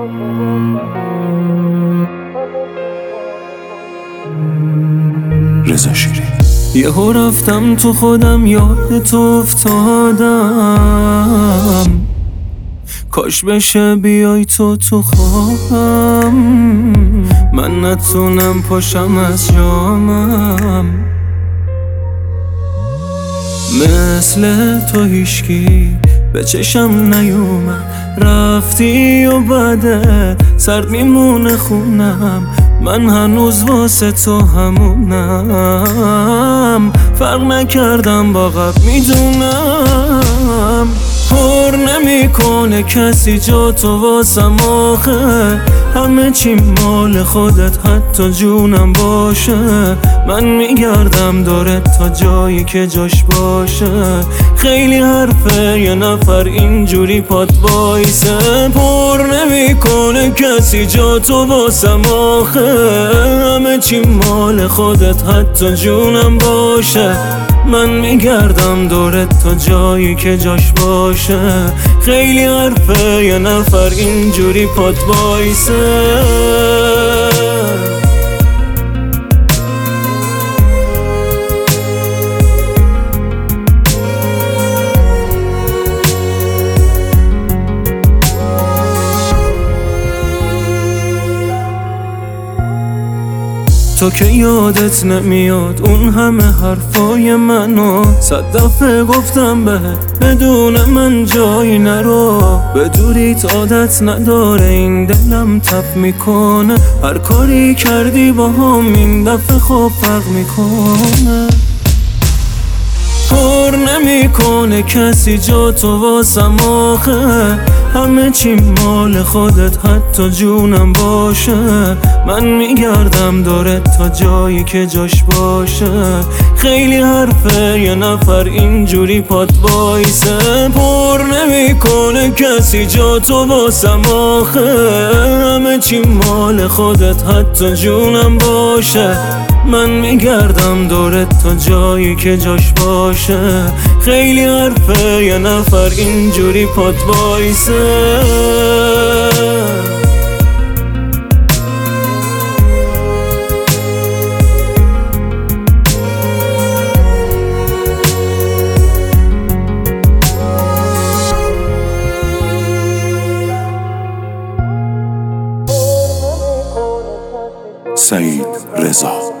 رضا شیرین. یهو رفتم تو خودم، یاد تو افتادم، کاش بشه بیای تو خوابم، من نتونم پاشم از جامم. مثل تو هیشکی به چشم نیومد، رفتی و بعد سرد میمونه خونم، من هنوز واسه تو همونم، فرق نکردم با قبل میدونم. پر نمیکنه کسی جا تو واسم آخه، همه چی مال خودت حتی جونم باشه، من میگردم دورت تا جایی که جاش باشه، خیلی حرفه یه نفر اینجوری پات وایسه. پر نمیکنه کسی جا تو واسم آخه، همه چی مال خودت حتی جونم باشه، من میگردم دورت تا جایی که جاش باشه، خیلی حرفه یه نفر اینجوری پات وایسه. تو که یادت نمیاد اون همه حرفای منو، 100 دفعه گفتم بهت بدون من جایی نرو، به دوریت عادت نداره این دلم تپ میکنه، هر کاری کردی با هم این دفعه خوب فرق میکنه. پر نمیکنه کسی جا تو واسم آخه، همه چی مال خودت حتی جونم باشه، من میگردم دورت تا جایی که جاش باشه، خیلی حرفه یه نفر اینجوری پات وایسه. پر نمیکنه کسی جا تو واسم آخه، همه چی مال خودت حتی جونم باشه، من میگردم دورت تا جایی که جاش باشه، خیلی حرفه یه نفر اینجوری پات وایسه. سعید رضا.